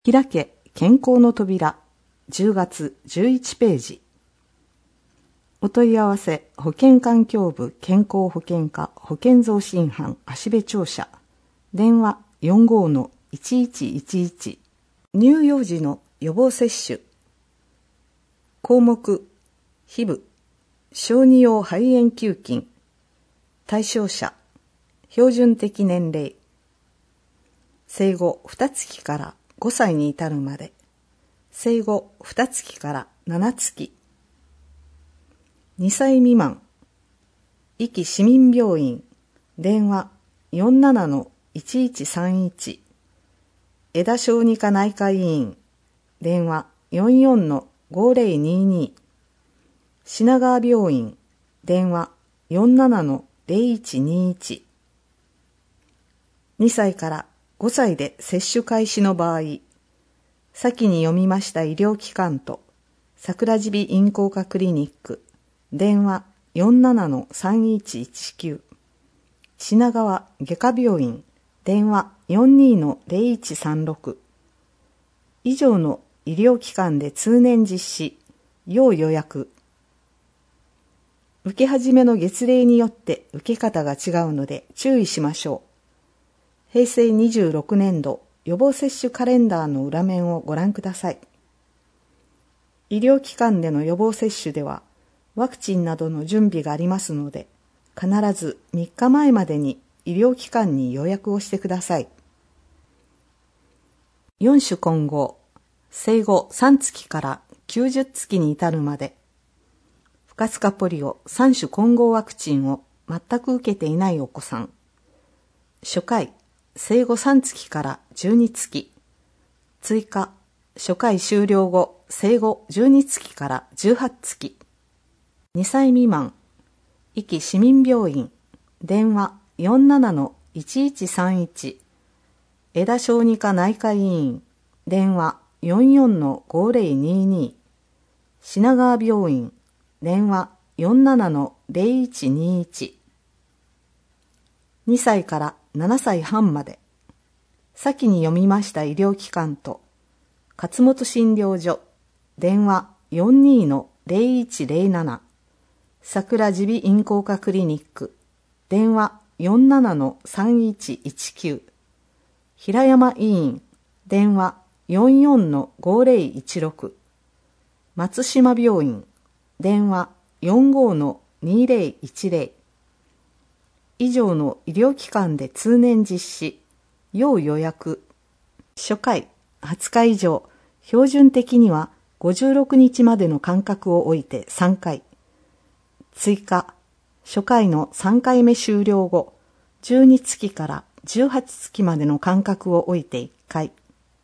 開け健康の扉10月11ページ。お問い合わせ保健環境部健康保険課保健増進班芦部庁舎電話 45-1111 乳幼児の予防接種項目皮膚小児用肺炎球菌対象者標準的年齢生後2月から5歳に至るまで生後2月から7月2歳未満壱岐市民病院電話 47-1131 江田小児科内科医院電話 44-5022 品川病院電話 47-0121 2歳から5歳で接種開始の場合、先に読みました医療機関と桜耳鼻咽喉科クリニック電話 47-3119 品川外科病院電話 42-0136 以上の医療機関で通年実施要予約受け始めの月齢によって受け方が違うので注意しましょう。平成26年度予防接種カレンダーの裏面をご覧ください。医療機関での予防接種ではワクチンなどの準備がありますので必ず3日前までに医療機関に予約をしてください。4種混合生後3月から90月に至るまで不活化ポリオ3種混合ワクチンを全く受けていないお子さん初回生後3月から12月追加初回終了後生後12月から18月2歳未満壱岐市民病院電話 47-1131 江田小児科内科医院電話 44-5022 品川病院電話 47-0121 2歳から7歳半まで先に読みました医療機関と勝本診療所電話 42-0107 桜耳鼻咽喉科クリニック電話 47-3119 平山医院電話 44-5016 松島病院電話 45-2010 以上の医療機関で通年実施要予約初回20日以上標準的には56日までの間隔を置いて3回追加初回の3回目終了後12月から18月までの間隔を置いて1回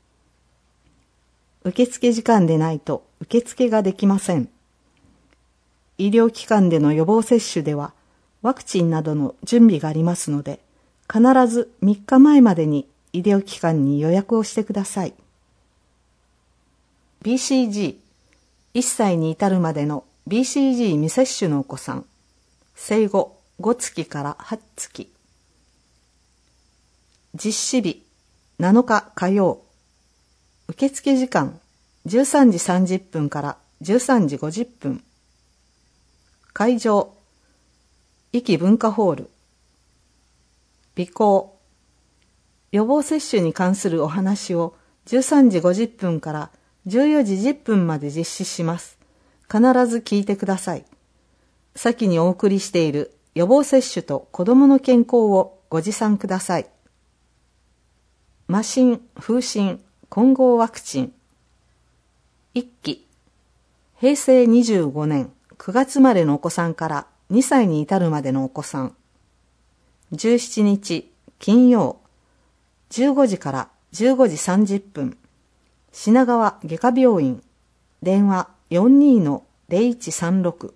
受付時間でないと受付ができません。医療機関での予防接種ではワクチンなどの準備がありますので必ず3日前までに医療機関に予約をしてください。BCG 1歳に至るまでの BCG 未接種のお子さん生後5月から8月実施日7日火曜受付時間13時30分から13時50分会場壱岐文化ホール備考予防接種に関するお話を13時50分から14時10分まで実施します。必ず聞いてください。先にお送りしている予防接種と子どもの健康をご持参ください。麻疹、風疹、混合ワクチン1期平成25年9月生まれのお子さんから2歳に至るまでのお子さん17日金曜15時から15時30分品川外科病院電話 42-0136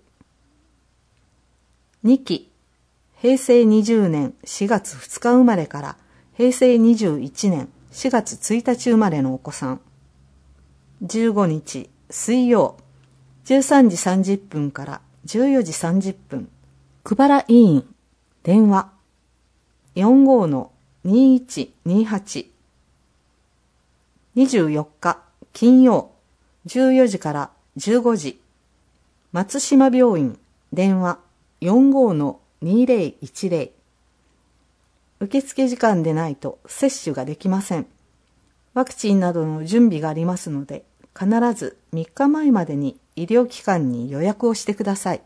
2期平成20年4月2日生まれから平成21年4月1日生まれのお子さん15日水曜13時30分から14時30分久原医院電話 45-2128 24日金曜14時から15時、松島病院電話 45-2010。受付時間でないと接種ができません。ワクチンなどの準備がありますので、必ず3日前までに医療機関に予約をしてください。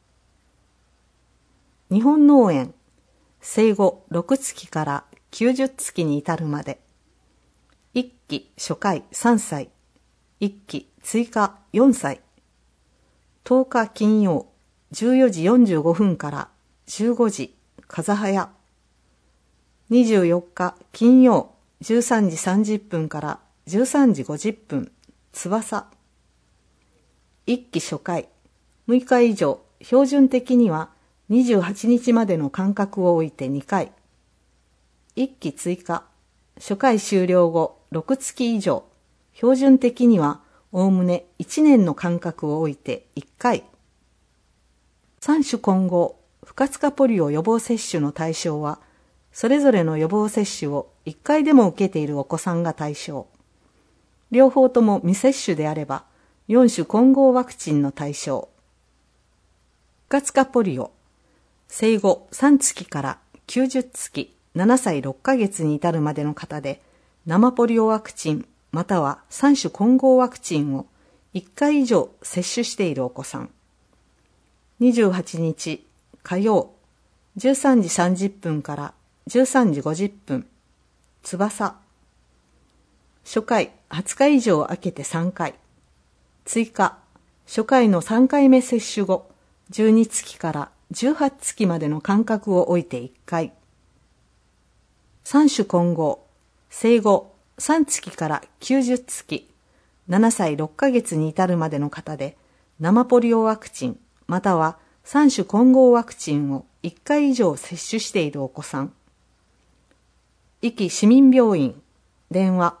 日本脳炎、生後6月から90月に至るまで、1期初回3歳、1期追加4歳、10日金曜14時45分から15時、風早、24日金曜13時30分から13時50分、翼。1期初回、6日以上、標準的には28日までの間隔を置いて2回。1期追加、初回終了後6月以上、標準的にはおおむね1年の間隔を置いて1回。3種混合、不活化ポリオ予防接種の対象は、それぞれの予防接種を1回でも受けているお子さんが対象。両方とも未接種であれば、4種混合ワクチンの対象。不活化ポリオ、生後3月から90月、7歳6ヶ月に至るまでの方で、生ポリオワクチンまたは3種混合ワクチンを1回以上接種しているお子さん。28日火曜13時30分から13時50分、翼。初回20日以上空けて3回。追加、初回の3回目接種後、12月から18月までの間隔を置いて1回。3種混合、生後3月から90月、7歳6ヶ月に至るまでの方で、生ポリオワクチンまたは3種混合ワクチンを1回以上接種しているお子さん。壱岐市民病院、電話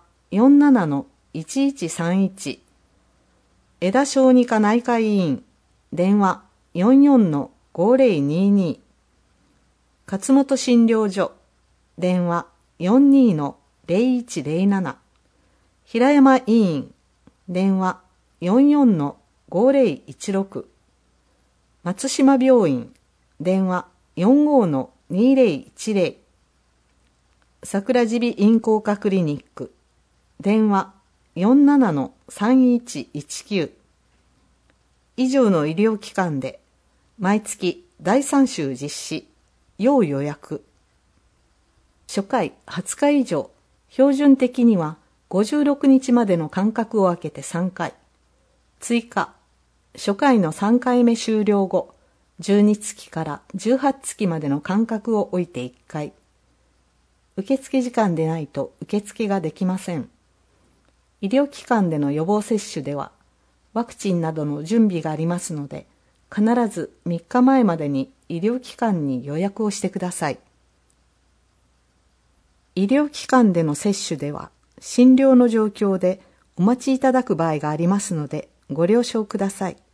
47-1131。江田小児科内科医院、電話 44-5022。勝本診療所、電話 42-0107。平山医院、電話 44-5016。松島病院、電話 45-2010。桜耳鼻咽喉科クリニック、電話 47-3119。以上の医療機関で毎月第3週実施、要予約。初回20日以上、標準的には56日までの間隔を空けて3回。追加、初回の3回目終了後、12月から18月までの間隔を置いて1回。受付時間でないと受付ができません。医療機関での予防接種では、ワクチンなどの準備がありますので、必ず3日前までに医療機関に予約をしてください。医療機関での接種では、診療の状況でお待ちいただく場合がありますので、ご了承ください。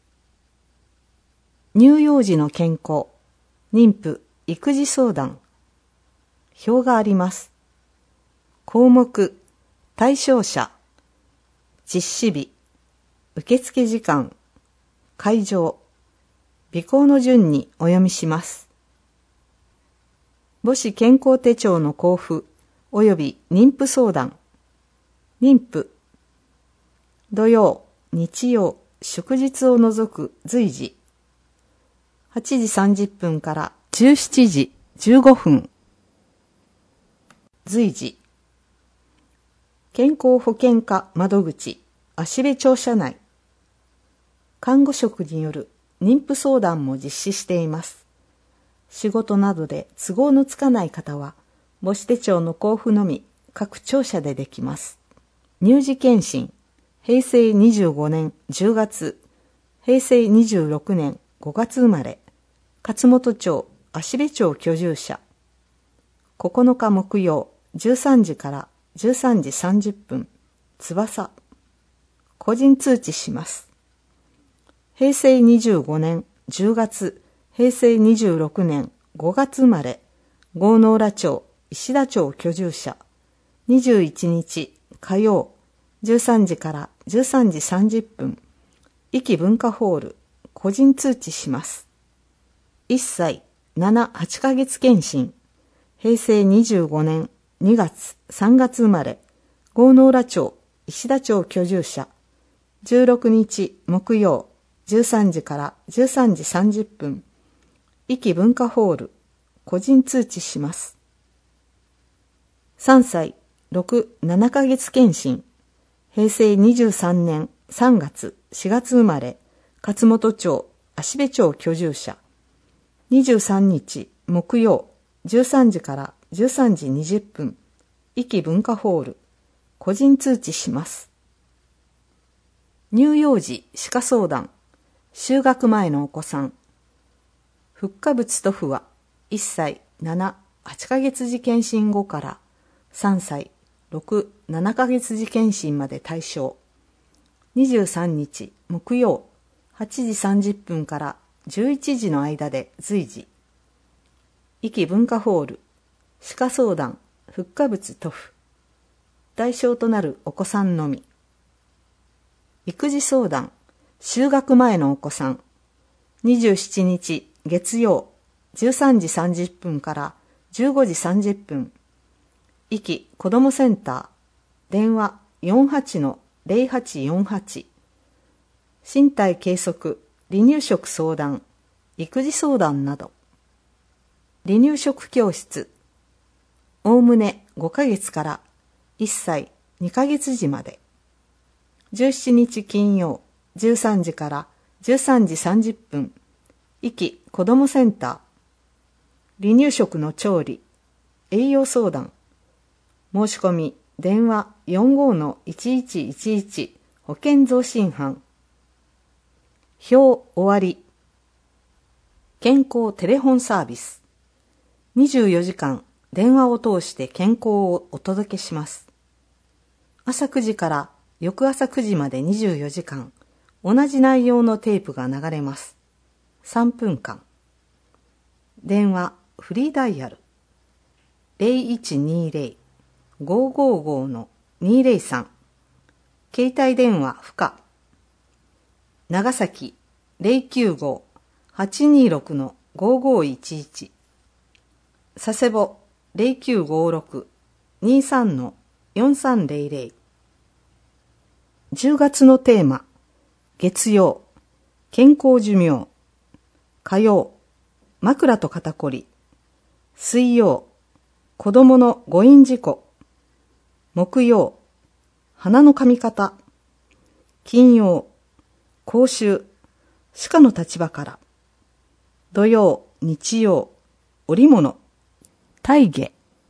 乳幼児の健康、妊婦、育児相談。表があります。項目、対象者、実施日、受付時間、会場、備考の順にお読みします。母子健康手帳の交付及び妊婦相談。妊婦、土曜、日曜、祝日を除く随時、8時30分から17時15分。随時、健康保険課窓口、芦部庁舎内。看護職による妊婦相談も実施しています。仕事などで都合のつかない方は、母子手帳の交付のみ各庁舎でできます。乳児健診、平成25年10月、平成26年5月生まれ、勝本町、芦部町居住者。9日木曜、13時から13時30分、翼。個人通知します。平成25年10月、平成26年5月生まれ、郷ノ浦町、石田町居住者。21日火曜13時から13時30分、壱岐文化ホール、個人通知します。1歳7、8ヶ月検診、平成25年2月、3月生まれ、郷ノ浦町、石田町居住者、16日木曜、13時から13時30分、壱岐文化ホール、個人通知します。3歳6、7ヶ月検診、平成23年3月、4月生まれ、勝本町、芦部町居住者、23日木曜、13時から13時20分、壱岐文化ホール、個人通知します。乳幼児歯科相談、就学前のお子さん、復化物塗布は1歳7、8ヶ月時検診後から3歳6、7ヶ月時検診まで対象。23日木曜8時30分から11時の間で随時。壱岐文化ホール、歯科相談、復化物塗布。対象となるお子さんのみ。育児相談、就学前のお子さん。27日月曜13時30分から15時30分。壱岐子どもセンター、電話 48-0848。身体計測、離乳食相談、育児相談など。離乳食教室、おおむね5ヶ月から1歳2ヶ月時まで。17日金曜13時から13時30分、壱岐子どもセンター、離乳食の調理、栄養相談、申し込み、電話 45-1111 保健増進班。表終わり。健康テレフォンサービス。24時間電話を通して健康をお届けします。朝9時から翌朝9時まで24時間、同じ内容のテープが流れます。3分間。電話フリーダイヤル 0120-555-203。携帯電話不可。長崎 095-826-5511。佐世保 0956-23-4300。10月のテーマ、月曜、健康寿命。火曜、枕と肩こり。水曜、子供の誤飲事故。木曜、鼻の噛み方。金曜、口臭、歯科の立場から。土曜、日曜、織物、体毛。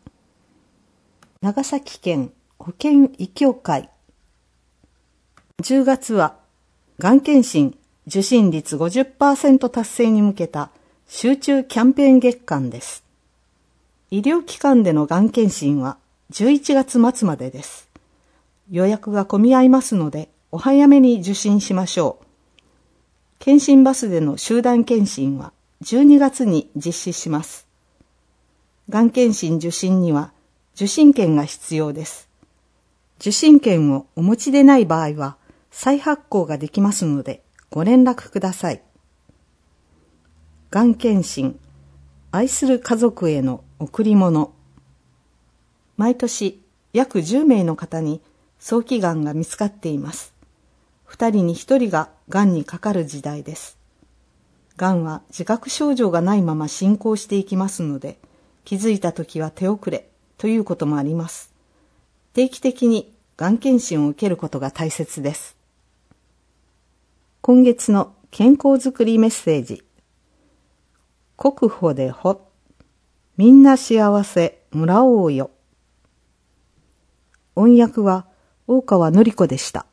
長崎県保健医協会。10月は、がん検診受診率 50% 達成に向けた集中キャンペーン月間です。医療機関でのがん検診は11月末までです。予約が混み合いますので、お早めに受診しましょう。検診バスでの集団検診は12月に実施します。がん検診受診には受診券が必要です。受診券をお持ちでない場合は再発行ができますのでご連絡ください。がん検診、愛する家族への贈り物。毎年約10名の方に早期がんが見つかっています。2人に1人ががんにかかる時代です。がんは自覚症状がないまま進行していきますので、気づいたときは手遅れということもあります。定期的にがん検診を受けることが大切です。今月の健康づくりメッセージ。国保でほ、みんな幸せもらおうよ。音訳は大川典子でした。